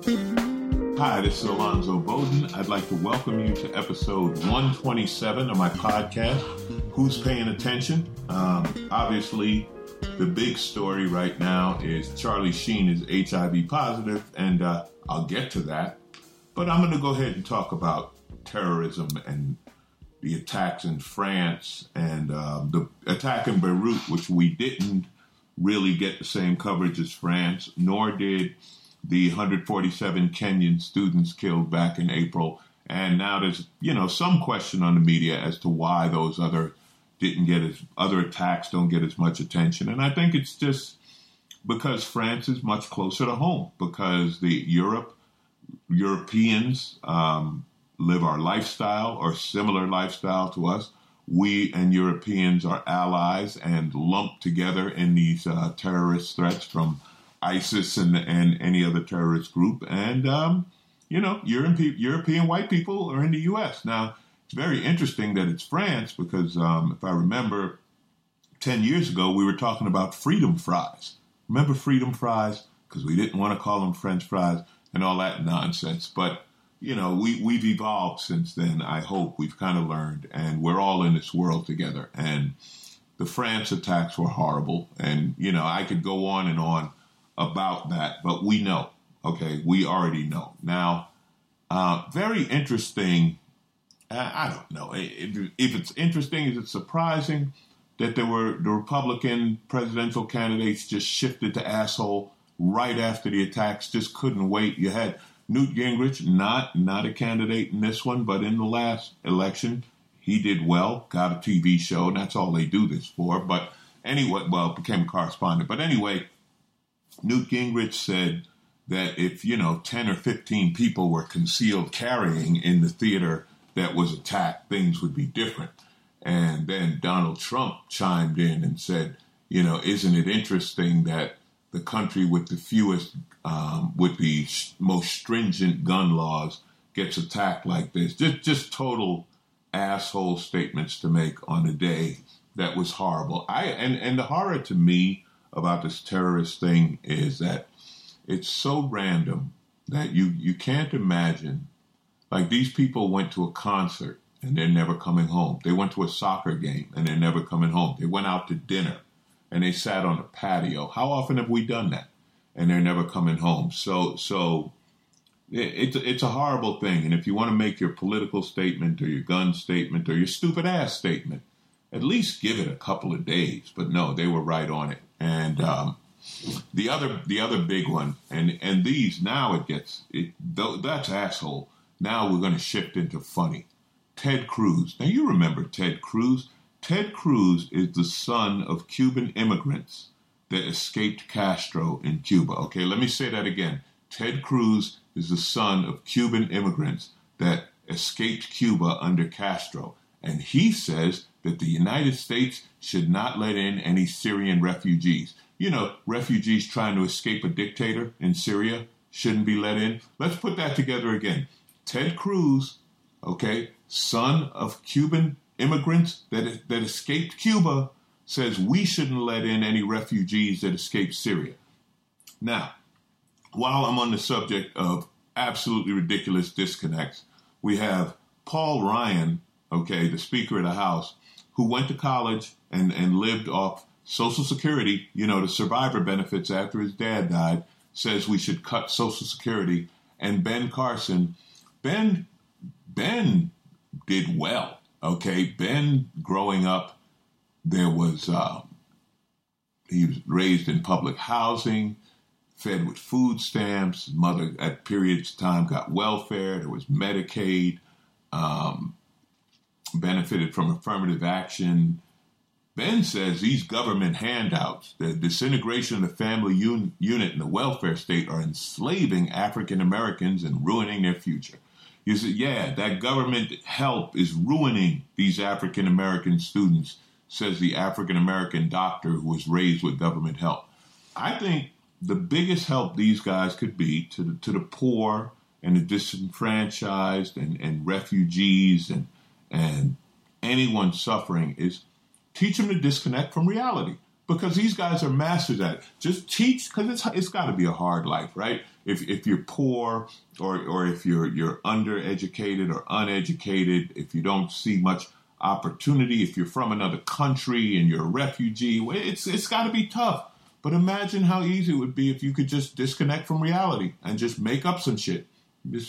Hi, this is Alonzo Bowden. I'd like to welcome you to episode 127 of my podcast, Who's Paying Attention? Obviously, the big story right now is Charlie Sheen is HIV positive, and I'll get to that. But I'm going to go ahead and talk about terrorism and the attacks in France and the attack in Beirut, which we didn't really get the same coverage as France, nor did the 147 Kenyan students killed back in April. And now there's, some question on the media as to why those other attacks don't get as much attention. And I think it's just because France is much closer to home, because the Europeans live our lifestyle or similar lifestyle to us. We and Europeans are allies and lumped together in these terrorist threats from ISIS and any other terrorist group. And, European white people are in the U.S. Now, it's very interesting that it's France because if I remember 10 years ago, we were talking about freedom fries. Remember freedom fries? Because we didn't want to call them French fries and all that nonsense. But, we've evolved since then. I hope we've kind of learned, and we're all in this world together. And the France attacks were horrible. And, I could go on and on about that, but we know, we already know. Now, very interesting, I don't know if it's interesting, is it surprising that the Republican presidential candidates just shifted to asshole right after the attacks, just couldn't wait. You had Newt Gingrich, not a candidate in this one, but in the last election, he did well, got a TV show, and that's all they do this for. But anyway, became a correspondent. But anyway, Newt Gingrich said that if, 10 or 15 people were concealed carrying in the theater that was attacked, things would be different. And then Donald Trump chimed in and said, isn't it interesting that the country with the fewest, with the most stringent gun laws gets attacked like this? Just total asshole statements to make on a day that was horrible. And the horror to me about this terrorist thing is that it's so random that you can't imagine. Like, these people went to a concert and they're never coming home. They went to a soccer game and they're never coming home. They went out to dinner and they sat on a patio. How often have we done that? And they're never coming home. So it's a horrible thing. And if you want to make your political statement or your gun statement or your stupid ass statement, at least give it a couple of days. But no, they were right on it. And the other big one, and these now that's asshole. Now we're going to shift into funny. Ted Cruz. Now you remember Ted Cruz. Ted Cruz is the son of Cuban immigrants that escaped Castro in Cuba. Okay, let me say that again. Ted Cruz is the son of Cuban immigrants that escaped Cuba under Castro. And he says that the United States should not let in any Syrian refugees. Refugees trying to escape a dictator in Syria shouldn't be let in. Let's put that together again. Ted Cruz, son of Cuban immigrants that escaped Cuba, says we shouldn't let in any refugees that escaped Syria. Now, while I'm on the subject of absolutely ridiculous disconnects, we have Paul Ryan, the Speaker of the House, who went to college and lived off Social Security, the survivor benefits after his dad died, says we should cut Social Security. And Ben Carson, Ben did well, Ben, growing up, there was, he was raised in public housing, fed with food stamps. His mother, at periods of time, got welfare. There was Medicaid, benefited from affirmative action. Ben says these government handouts, the disintegration of the family unit and the welfare state, are enslaving African Americans and ruining their future. You say, yeah, that government help is ruining these African American students, says the African American doctor who was raised with government help. I think the biggest help these guys could be to the poor and the disenfranchised and refugees and anyone suffering is teach them to disconnect from reality. because these guys are masters at it. Just teach, because it's got to be a hard life, right? If you're poor or if you're undereducated or uneducated, if you don't see much opportunity, if you're from another country and you're a refugee, it's got to be tough. But imagine how easy it would be if you could just disconnect from reality and just make up some shit. Just,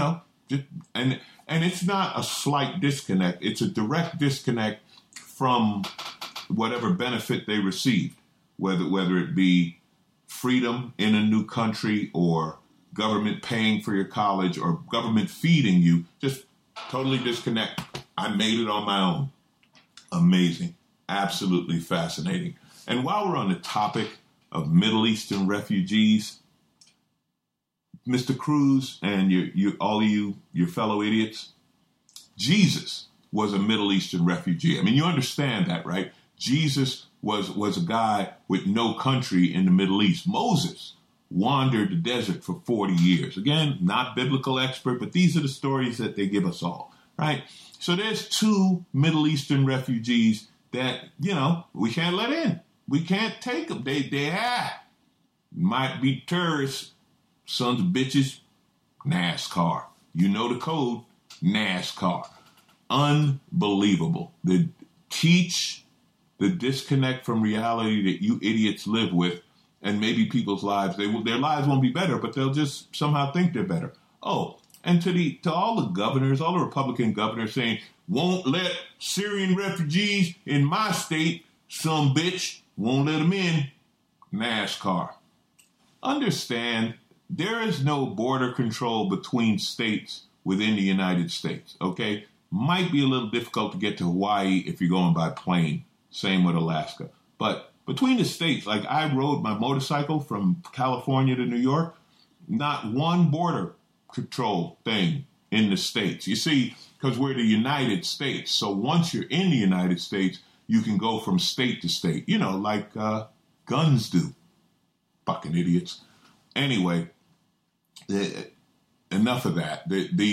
and it's not a slight disconnect. It's a direct disconnect from whatever benefit they received, whether it be freedom in a new country or government paying for your college or government feeding you. Just totally disconnect. I made it on my own. Amazing. Absolutely fascinating. And while we're on the topic of Middle Eastern refugees, Mr. Cruz and your fellow idiots, Jesus was a Middle Eastern refugee. I mean, you understand that, right? Jesus was a guy with no country in the Middle East. Moses wandered the desert for 40 years. Again, not biblical expert, but these are the stories that they give us all, right? So there's 2 Middle Eastern refugees that, we can't let in. We can't take them. They might be terrorists, sons of bitches. NASCAR. You know the code. NASCAR. Unbelievable. Teach the disconnect from reality that you idiots live with, and maybe people's lives, their lives won't be better, but they'll just somehow think they're better. Oh, and to all the governors, all the Republican governors saying, won't let Syrian refugees in my state, some bitch, won't let them in. NASCAR. Understand, there is no border control between states within the United States, okay? Might be a little difficult to get to Hawaii if you're going by plane. Same with Alaska. But between the states, like I rode my motorcycle from California to New York, not one border control thing in the states. You see, because we're the United States. So once you're in the United States, you can go from state to state, like guns do. Fucking idiots. Anyway, enough of that.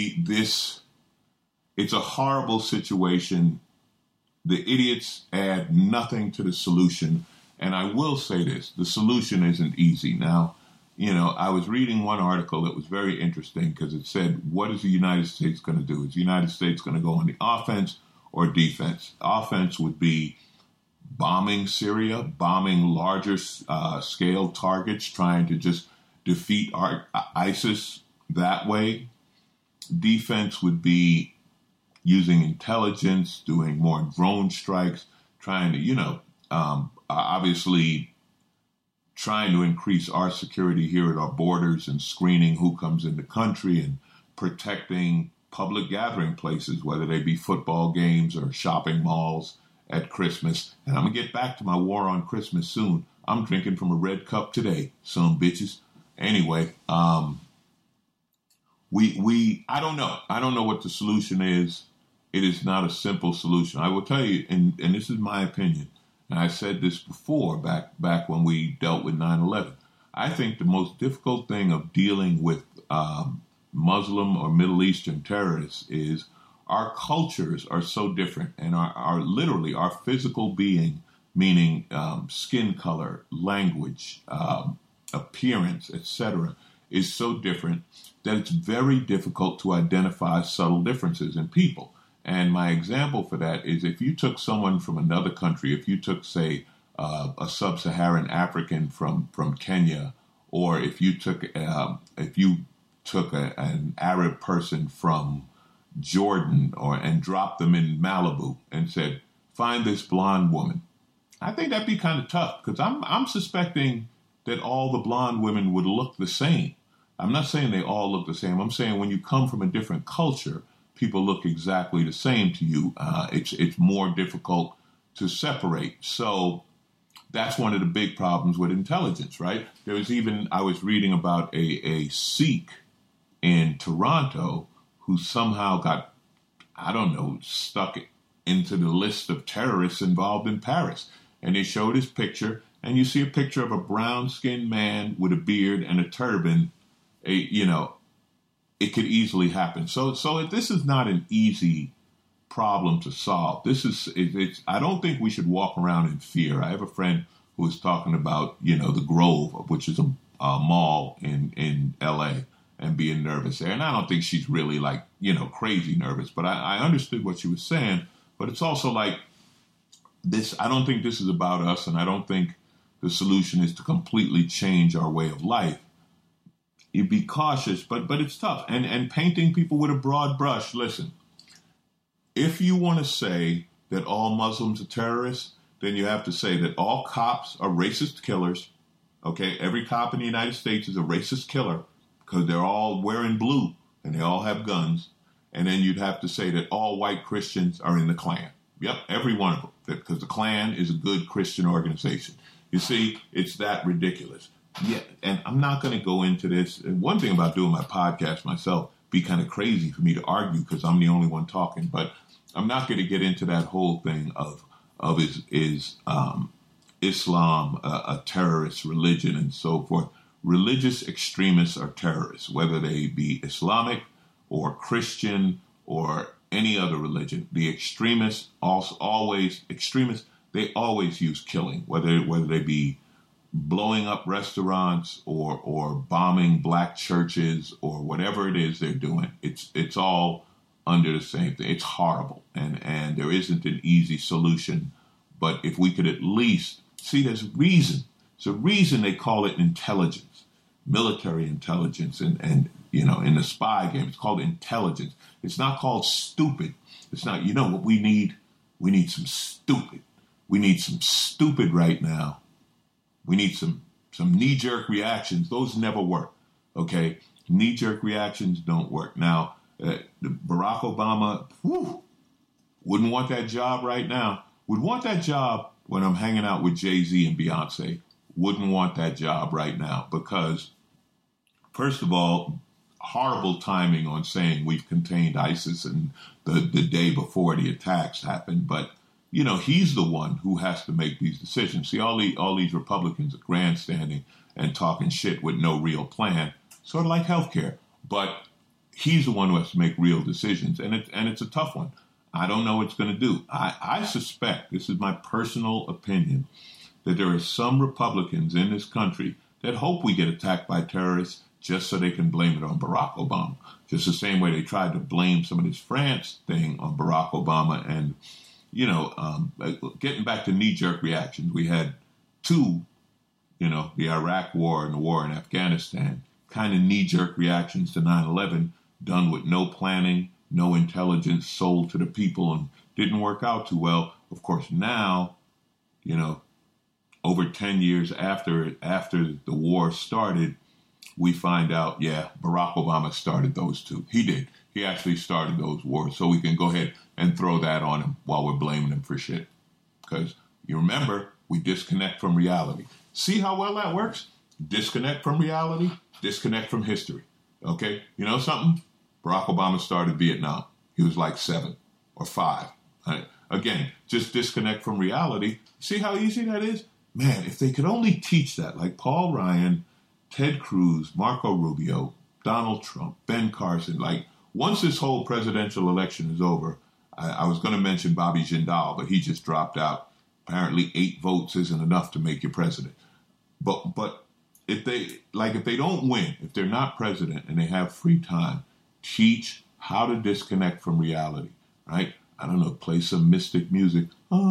It's a horrible situation. The idiots add nothing to the solution. And I will say this, the solution isn't easy. Now, I was reading one article that was very interesting because it said, what is the United States going to do? Is the United States going to go on the offense or defense? Offense would be bombing Syria, bombing larger scale targets, trying to just defeat ISIS that way. Defense would be using intelligence, doing more drone strikes, trying to, obviously trying to increase our security here at our borders and screening who comes in the country and protecting public gathering places, whether they be football games or shopping malls at Christmas. And I'm going to get back to my war on Christmas soon. I'm drinking from a red cup today, some bitches. Anyway, I don't know. I don't know what the solution is. It is not a simple solution. I will tell you, and this is my opinion, and I said this before, back when we dealt with 9/11. I think the most difficult thing of dealing with Muslim or Middle Eastern terrorists is our cultures are so different, and our literally our physical being, meaning skin color, language, appearance, etc., is so different that it's very difficult to identify subtle differences in people. And my example for that is if you took someone from another country, if you took, say, a sub-Saharan African from Kenya, or if you took an Arab person from Jordan and dropped them in Malibu and said, find this blonde woman, I think that'd be kind of tough because I'm suspecting that all the blonde women would look the same. I'm not saying they all look the same. I'm saying when you come from a different culture, people look exactly the same to you. It's more difficult to separate. So that's one of the big problems with intelligence, right? I was reading about a Sikh in Toronto who somehow got, stuck into the list of terrorists involved in Paris. And they showed his picture, and you see a picture of a brown-skinned man with a beard and a turban. It could easily happen. So this is not an easy problem to solve. I don't think we should walk around in fear. I have a friend who was talking about, the Grove, which is a mall in L.A., and being nervous there. And I don't think she's really like, crazy nervous, but I understood what she was saying. But it's also like this, I don't think this is about us, and I don't think the solution is to completely change our way of life. You be cautious, but it's tough. And painting people with a broad brush, listen, if you want to say that all Muslims are terrorists, then you have to say that all cops are racist killers. Okay, every cop in the United States is a racist killer because they're all wearing blue and they all have guns. And then you'd have to say that all white Christians are in the Klan. Yep, every one of them, because the Klan is a good Christian organization. You see, it's that ridiculous. Yeah, and I'm not going to go into this. And one thing about doing my podcast myself, be kind of crazy for me to argue because I'm the only one talking. But I'm not going to get into that whole thing of is Islam a terrorist religion and so forth. Religious extremists are terrorists, whether they be Islamic or Christian or any other religion. The extremists they always use killing, whether they be blowing up restaurants or bombing black churches or whatever it is they're doing. It's all under the same thing. It's horrible, and there isn't an easy solution. But if we could at least see, there's reason. It's a reason they call it intelligence, military intelligence, and in the spy game, it's called intelligence. It's not called stupid. It's not. You know what we need? We need some stupid. We need some stupid right now. We need some knee-jerk reactions. Those never work. Okay, knee-jerk reactions don't work. Now, Barack Obama, wouldn't want that job right now. Would want that job when I'm hanging out with Jay-Z and Beyonce. Wouldn't want that job right now because, first of all, horrible timing on saying we've contained ISIS and the day before the attacks happened. But, he's the one who has to make these decisions. See, all these Republicans are grandstanding and talking shit with no real plan, sort of like healthcare. But he's the one who has to make real decisions, and it's a tough one. I don't know what it's going to do. I suspect, this is my personal opinion, that there are some Republicans in this country that hope we get attacked by terrorists just so they can blame it on Barack Obama. Just the same way they tried to blame some of this France thing on Barack Obama. And, getting back to knee-jerk reactions, we had two, the Iraq War and the war in Afghanistan, kind of knee-jerk reactions to 9/11, done with no planning, no intelligence, sold to the people, and didn't work out too well. Of course, now, over 10 years after the war started, we find out, Barack Obama started those two. He did. He actually started those wars. So we can go ahead and throw that on him while we're blaming him for shit. Because you remember, we disconnect from reality. See how well that works? Disconnect from reality, disconnect from history. Okay? You know something? Barack Obama started Vietnam. He was like 7 or 5. Right? Again, just disconnect from reality. See how easy that is? Man, if they could only teach that, like Paul Ryan, Ted Cruz, Marco Rubio, Donald Trump, Ben Carson, like once this whole presidential election is over, I was going to mention Bobby Jindal, but he just dropped out. Apparently 8 votes isn't enough to make you president. But if they don't win, if they're not president and they have free time, teach how to disconnect from reality, right? I don't know, play some mystic music.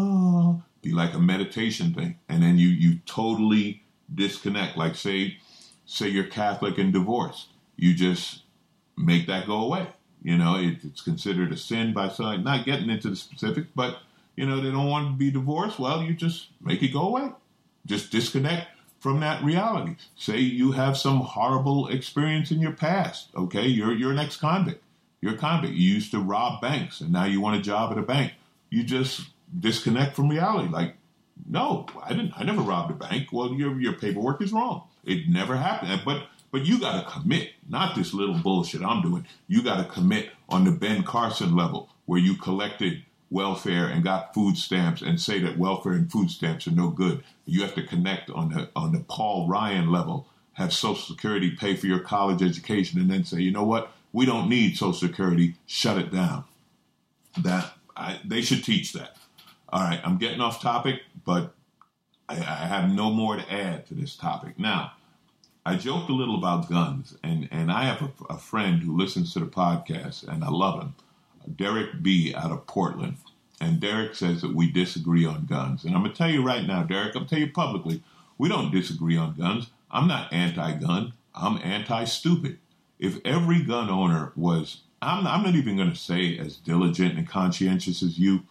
Be like a meditation thing. And then you totally disconnect. Like say you're Catholic and divorced. You just make that go away. It's considered a sin by some, not getting into the specifics, but, they don't want to be divorced. Well, you just make it go away. Just disconnect from that reality. Say you have some horrible experience in your past. Okay, you're an ex-convict. You're a convict. You used to rob banks, and now you want a job at a bank. You just disconnect from reality. Like, no, I never robbed a bank. Well, your paperwork is wrong. It never happened. But you got to commit, not this little bullshit I'm doing. You got to commit on the Ben Carson level, where you collected welfare and got food stamps and say that welfare and food stamps are no good. You have to connect on the Paul Ryan level, have Social Security pay for your college education, and then say, you know what? We don't need Social Security. Shut it down. They should teach that. All right, I'm getting off topic, but I have no more to add to this topic. Now, I joked a little about guns, and I have a friend who listens to the podcast, and I love him, Derek B. out of Portland. And Derek says that we disagree on guns. And I'm going to tell you right now, Derek, I'm going to tell you publicly, we don't disagree on guns. I'm not anti-gun. I'm anti-stupid. If every gun owner was, I'm not even going to say as diligent and conscientious as you,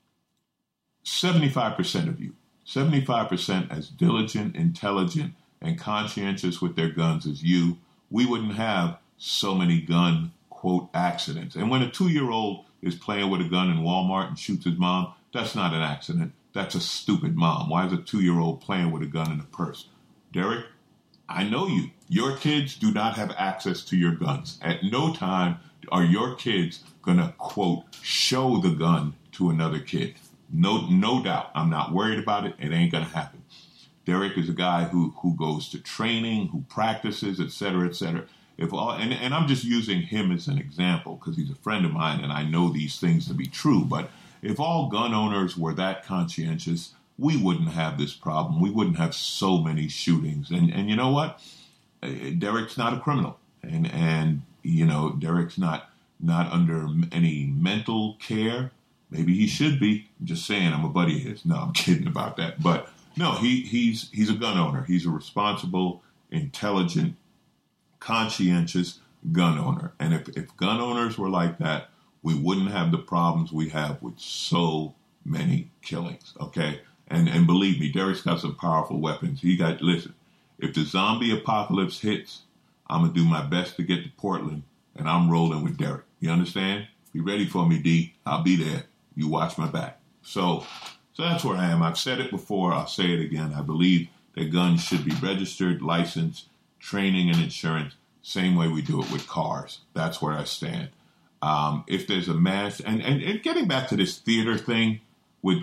75% of you, 75% as diligent, intelligent, and conscientious with their guns as you, we wouldn't have so many gun, quote, accidents. And when a 2-year-old is playing with a gun in Walmart and shoots his mom, that's not an accident. That's a stupid mom. Why is a 2-year-old playing with a gun in a purse? Derek, I know you. Your kids do not have access to your guns. At no time are your kids going to, quote, show the gun to another kid. No doubt. I'm not worried about it. It ain't going to happen. Derek is a guy who goes to training, who practices, et cetera, et cetera. And I'm just using him as an example because he's a friend of mine and I know these things to be true. But if all gun owners were that conscientious, we wouldn't have this problem. We wouldn't have so many shootings. And you know what? Derek's not a criminal. And you know, Derek's not under any mental care. Maybe he should be. I'm just saying I'm a buddy of his. No, I'm kidding about that. But no, he's a gun owner. He's a responsible, intelligent, conscientious gun owner. And if gun owners were like that, we wouldn't have the problems we have with so many killings, okay? And believe me, Derek's got some powerful weapons. Listen, if the zombie apocalypse hits, I'm going to do my best to get to Portland, and I'm rolling with Derek. You understand? Be ready for me, D. I'll be there. You watch my back. So that's where I am. I've said it before. I'll say it again. I believe that guns should be registered, licensed, training, and insurance, same way we do it with cars. That's where I stand. If there's a mass, and getting back to this theater thing with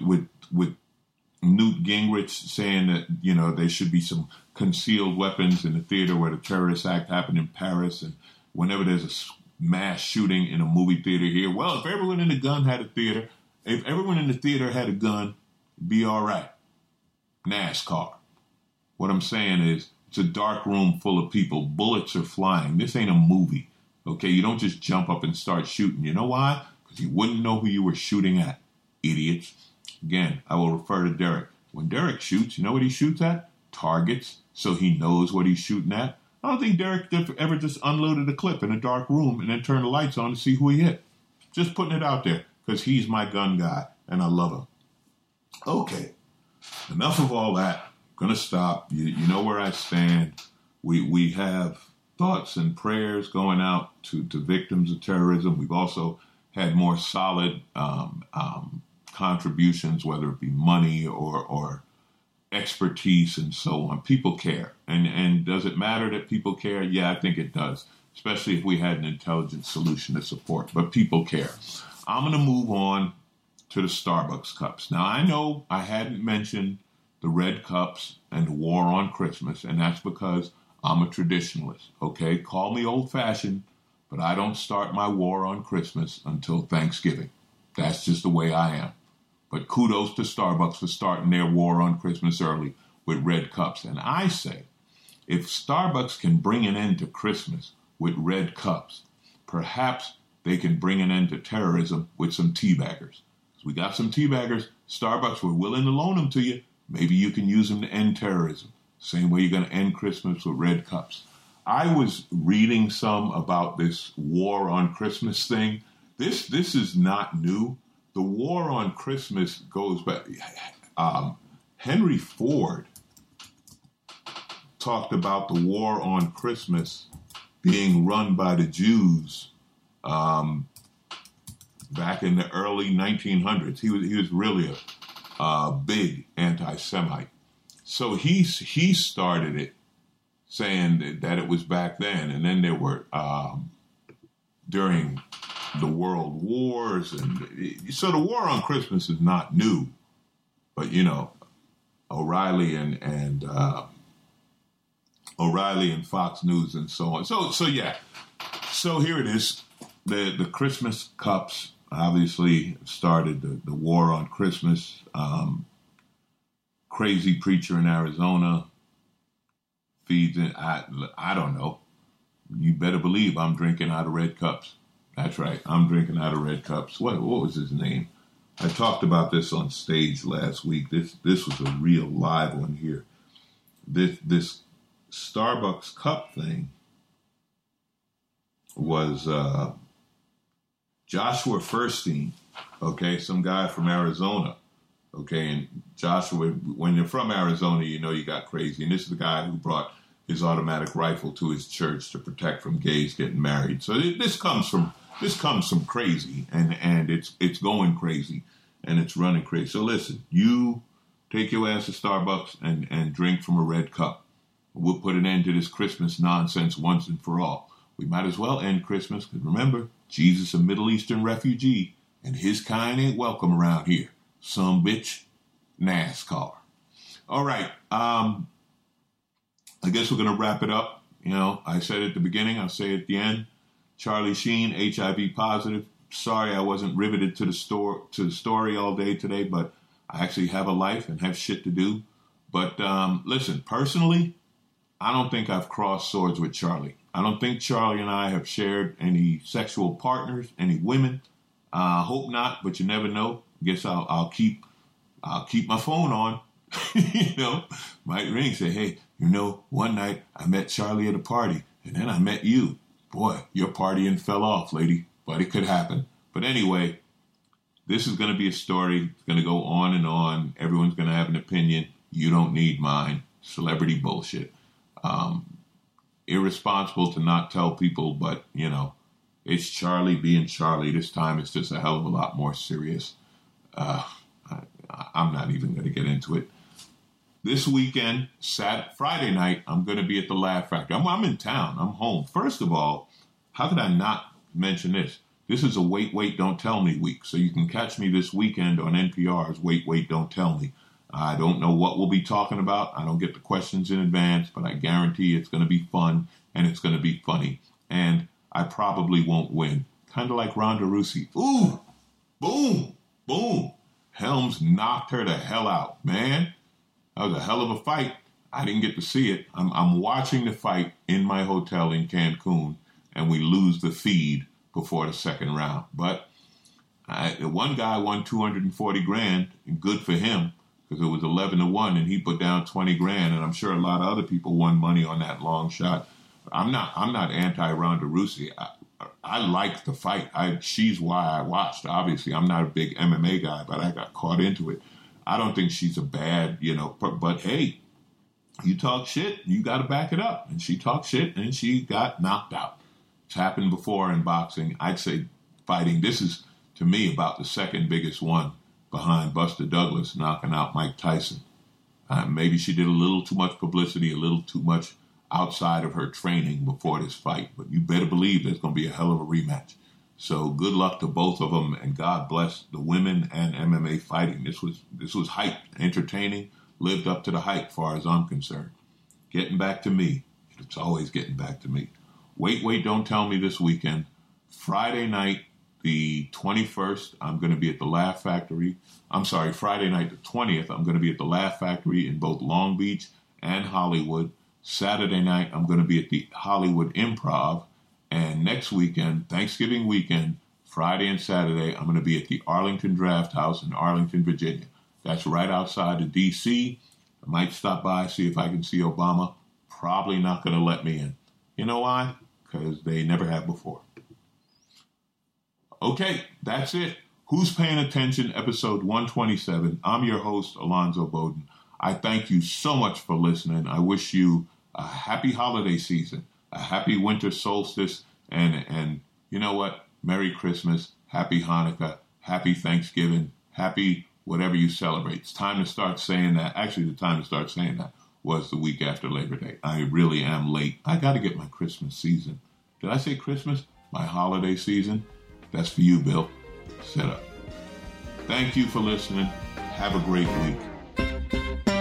Newt Gingrich saying that, you know, there should be some concealed weapons in the theater where the terrorist act happened in Paris, and whenever there's a mass shooting in a movie theater here, well, if everyone in the theater had a gun, it'd be all right. NASCAR. What I'm saying is, it's a dark room full of people. Bullets are flying. This ain't a movie. Okay, you don't just jump up and start shooting. You know why? Because you wouldn't know who you were shooting at, idiots. Again, I will refer to Derek. When Derek shoots, you know what he shoots at? Targets, so he knows what he's shooting at. I don't think Derek ever just unloaded a clip in a dark room and then turned the lights on to see who he hit. Just putting it out there, because he's my gun guy, and I love him. Okay, enough of all that. Going to stop. You know where I stand. We have thoughts and prayers going out to victims of terrorism. We've also had more solid contributions, whether it be money or expertise and so on. People care. And does it matter that people care? Yeah, I think it does, especially if we had an intelligent solution to support. But people care. I'm going to move on to the Starbucks cups. Now, I know I hadn't mentioned the red cups and the war on Christmas, and that's because I'm a traditionalist, okay? Call me old-fashioned, but I don't start my war on Christmas until Thanksgiving. That's just the way I am. But kudos to Starbucks for starting their war on Christmas early with red cups. And I say, if Starbucks can bring an end to Christmas with red cups, perhaps they can bring an end to terrorism with some teabaggers. We got some teabaggers. Starbucks, we're willing to loan them to you. Maybe you can use them to end terrorism. Same way you're going to end Christmas with red cups. I was reading some about this war on Christmas thing. This is not new. The war on Christmas goes back. Henry Ford talked about the war on Christmas being run by the Jews back in the early 1900s. He was really a big anti-Semite. So he started it, saying that it was back then, and then there were during the World Wars, and so the war on Christmas is not new. But you know, O'Reilly and Fox News and so on. So yeah. So here it is. The Christmas cups obviously started the war on Christmas. crazy preacher in Arizona feeds in. I don't know. You better believe I'm drinking out of red cups. That's right. I'm drinking out of red cups. What was his name? I talked about this on stage last week. This was a real live one here. This Starbucks cup thing was Joshua Furstein, okay, some guy from Arizona, okay, and Joshua, when you're from Arizona, you know you got crazy, and this is the guy who brought his automatic rifle to his church to protect from gays getting married. So this comes from crazy, and it's going crazy, and it's running crazy. So listen, you take your ass to Starbucks and drink from a red cup. We'll put an end to this Christmas nonsense once and for all. We might as well end Christmas, because remember, Jesus a Middle Eastern refugee, and his kind ain't welcome around here. Some bitch, NASCAR. All right, I guess we're going to wrap it up. You know, I said at the beginning, I'll say at the end. Charlie Sheen, HIV positive. Sorry I wasn't riveted to the story all day today, but I actually have a life and have shit to do. But listen, personally, I don't think I've crossed swords with Charlie. I don't think Charlie and I have shared any sexual partners, any women. Hope not, but you never know. Guess I'll keep my phone on. You know, might ring, say, hey, you know, one night I met Charlie at a party, and then I met you. Boy, your partying fell off, lady, but it could happen. But anyway, this is going to be a story. It's going to go on and on. Everyone's going to have an opinion. You don't need mine. Celebrity bullshit. Irresponsible to not tell people, but, you know, it's Charlie being Charlie. This time it's just a hell of a lot more serious. I'm not even going to get into it. This weekend, Friday night, I'm going to be at the Laugh Factory. I'm in town. I'm home. First of all, how could I not mention this? This is a Wait, Wait, Don't Tell Me week. So you can catch me this weekend on NPR's Wait, Wait, Don't Tell Me. I don't know what we'll be talking about. I don't get the questions in advance, but I guarantee it's going to be fun and it's going to be funny. And I probably won't win. Kind of like Ronda Rousey. Ooh, boom, boom. Helms knocked her the hell out, man. That was a hell of a fight. I didn't get to see it. I'm watching the fight in my hotel in Cancun, and we lose the feed before the second round. But one guy won $240,000, and good for him, because it was 11-1, and he put down $20,000, and I'm sure a lot of other people won money on that long shot. I'm not anti-Ronda Rousey. I liked the fight. She's why I watched. Obviously, I'm not a big MMA guy, but I got caught into it. I don't think she's a bad, but hey, you talk shit, you got to back it up. And she talked shit, and she got knocked out. It's happened before in boxing. I'd say fighting. This is, to me, about the second biggest one behind Buster Douglas knocking out Mike Tyson. Maybe she did a little too much publicity, a little too much outside of her training before this fight. But you better believe there's going to be a hell of a rematch. So good luck to both of them, and God bless the women and MMA fighting. This was hype, entertaining, lived up to the hype, far as I'm concerned. Getting back to me. It's always getting back to me. Wait, Wait, Don't Tell Me this weekend. Friday night, the 21st, I'm going to be at the Laugh Factory. Friday night, the 20th, I'm going to be at the Laugh Factory in both Long Beach and Hollywood. Saturday night, I'm going to be at the Hollywood Improv. And next weekend, Thanksgiving weekend, Friday and Saturday, I'm going to be at the Arlington Draft House in Arlington, Virginia. That's right outside of D.C. I might stop by, see if I can see Obama. Probably not going to let me in. You know why? Because they never have before. Okay, that's it. Who's Paying Attention? Episode 127. I'm your host, Alonzo Bowden. I thank you so much for listening. I wish you a happy holiday season, a happy winter solstice, and you know what? Merry Christmas, Happy Hanukkah, Happy Thanksgiving, Happy whatever you celebrate. It's time to start saying that. Actually, the time to start saying that was the week after Labor Day. I really am late. I got to get my Christmas season. Did I say Christmas? My holiday season? That's for you, Bill. Set up. Thank you for listening. Have a great week.